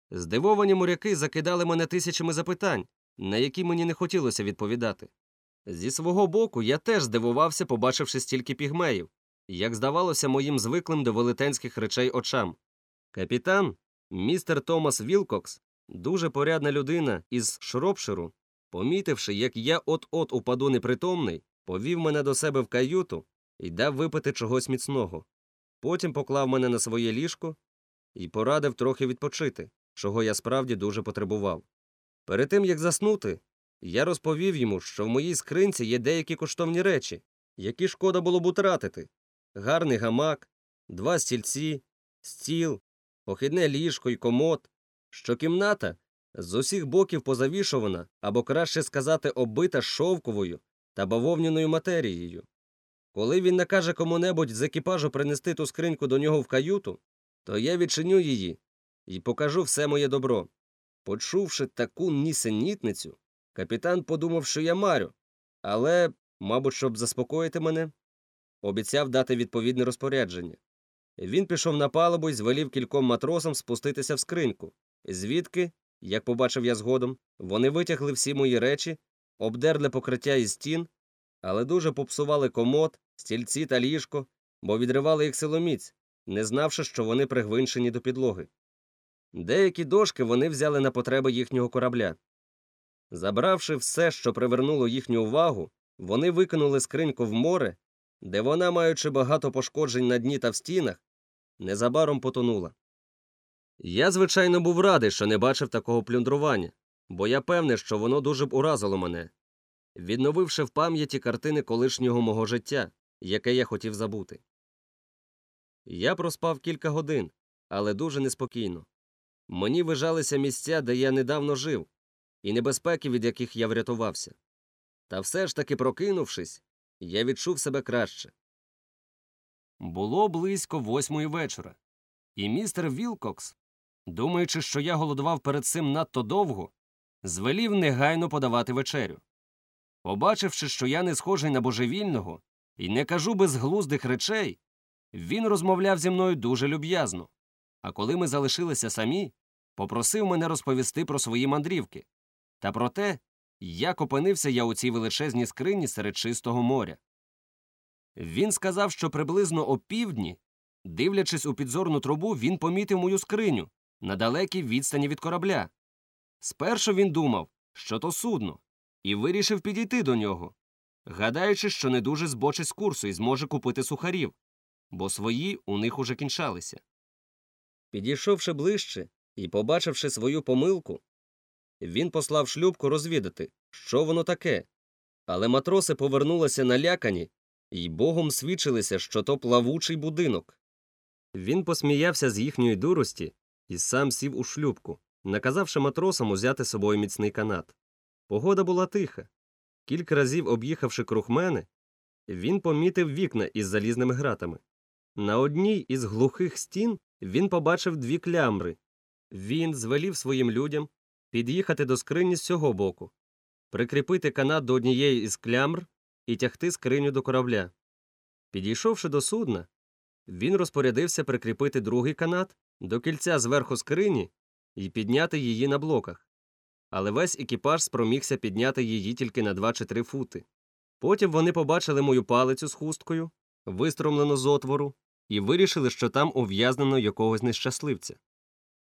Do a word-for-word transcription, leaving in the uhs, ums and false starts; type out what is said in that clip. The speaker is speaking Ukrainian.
Здивовані моряки закидали мене тисячами запитань, на які мені не хотілося відповідати. Зі свого боку, я теж здивувався, побачивши стільки пігмеїв, як здавалося моїм звиклим до велетенських речей очам. Капітан, містер Томас Вілкокс, дуже порядна людина із Шропширу, помітивши, як я от-от упаду непритомний, повів мене до себе в каюту і дав випити чогось міцного. Потім поклав мене на своє ліжко і порадив трохи відпочити, чого я справді дуже потребував. Перед тим, як заснути, я розповів йому, що в моїй скринці є деякі коштовні речі, які шкода було б утратити. Гарний гамак, два стільці, стіл, похідне ліжко й комод, що кімната з усіх боків позавішувана, або краще сказати, оббита шовковою та бавовняною матерією. Коли він накаже кому-небудь з екіпажу принести ту скриньку до нього в каюту, то я відчиню її і покажу все моє добро. Почувши таку нісенітницю, капітан подумав, що я марю, але, мабуть, щоб заспокоїти мене, обіцяв дати відповідне розпорядження. Він пішов на палубу і звелів кільком матросам спуститися в скриньку, звідки, як побачив я згодом, вони витягли всі мої речі, обдерли покриття із стін, але дуже попсували комод, стільці та ліжко, бо відривали їх силоміць, не знавши, що вони пригвинчені до підлоги. Деякі дошки вони взяли на потреби їхнього корабля. Забравши все, що привернуло їхню увагу, вони викинули скриньку в море, де вона, маючи багато пошкоджень на дні та в стінах, незабаром потонула. Я, звичайно, був радий, що не бачив такого плюндрування, бо я певний, що воно дуже б уразило мене, відновивши в пам'яті картини колишнього мого життя, яке я хотів забути. Я проспав кілька годин, але дуже неспокійно. Мені вижалися місця, де я недавно жив, і небезпеки, від яких я врятувався. Та все ж таки, прокинувшись, я відчув себе краще. Було близько восьмої вечора, і містер Вілкокс, думаючи, що я голодував перед цим надто довго, звелів негайно подавати вечерю. Побачивши, що я не схожий на божевільного і не кажу безглуздих речей, він розмовляв зі мною дуже люб'язно, а коли ми залишилися самі, попросив мене розповісти про свої мандрівки та про те, як опинився я у цій величезній скрині серед чистого моря. Він сказав, що приблизно опівдні, дивлячись у підзорну трубу, він помітив мою скриню на далекій відстані від корабля. Спершу він думав, що то судно, і вирішив підійти до нього, гадаючи, що не дуже збочить з курсу і зможе купити сухарів, бо свої у них уже кінчалися. Підійшовши ближче і побачивши свою помилку, він послав шлюпку розвідати, що воно таке, але матроси повернулися налякані і богом свідчилися, що то плавучий будинок. Він посміявся з їхньої дурості і сам сів у шлюпку, наказавши матросам узяти з собою міцний канат. Погода була тиха. Кілька разів об'їхавши круг мене, він помітив вікна із залізними гратами. На одній із глухих стін він побачив дві клямри. Він звелів своїм людям під'їхати до скрині з цього боку, прикріпити канат до однієї із клямр і тягти скриню до корабля. Підійшовши до судна, він розпорядився прикріпити другий канат до кільця зверху скрині і підняти її на блоках. Але весь екіпаж спромігся підняти її тільки на два чи три фути. Потім вони побачили мою палицю з хусткою, вистромлену з отвору, і вирішили, що там ув'язнено якогось нещасливця.